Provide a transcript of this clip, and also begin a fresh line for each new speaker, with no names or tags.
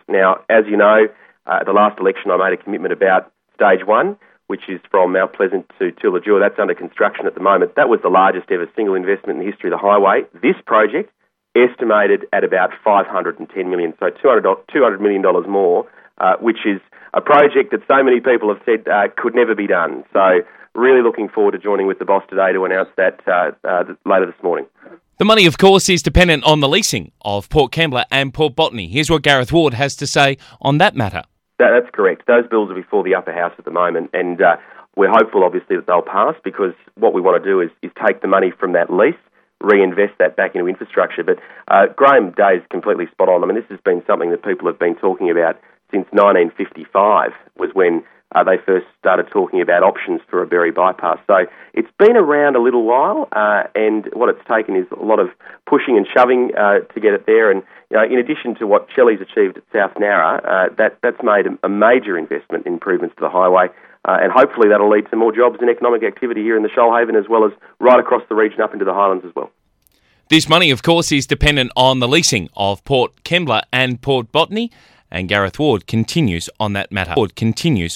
Now, as you know, at the last election I made a commitment about Stage 1, which is from Mount Pleasant to Tooladjua. That's under construction at the moment. That was the largest ever single investment in the history of the highway. This project, estimated at about $510 million, so $200 million more, which is a project that so many people have said could never be done. So really looking forward to joining with the boss today to announce that later this morning.
The money, of course, is dependent on the leasing of Port Kembla and Port Botany. Here's what Gareth Ward has to say on that matter.
That's correct. Those bills are before the upper house at the moment, and we're hopeful, obviously, that they'll pass, because what we want to do is take the money from that lease, reinvest that back into infrastructure. But Graham Day is completely spot on. I mean, this has been something that people have been talking about since 1955, was when they first started talking about options for a Berry bypass. So it's been around a little while, and what it's taken is a lot of pushing and shoving to get it there. And in addition to what Shelley's achieved at South Nowra, that's made a major investment in improvements to the highway, and hopefully that'll lead to more jobs and economic activity here in the Shoalhaven, as well as right across the region up into the Highlands as well.
This money, of course, is dependent on the leasing of Port Kembla and Port Botany, and Gareth Ward continues on that matter.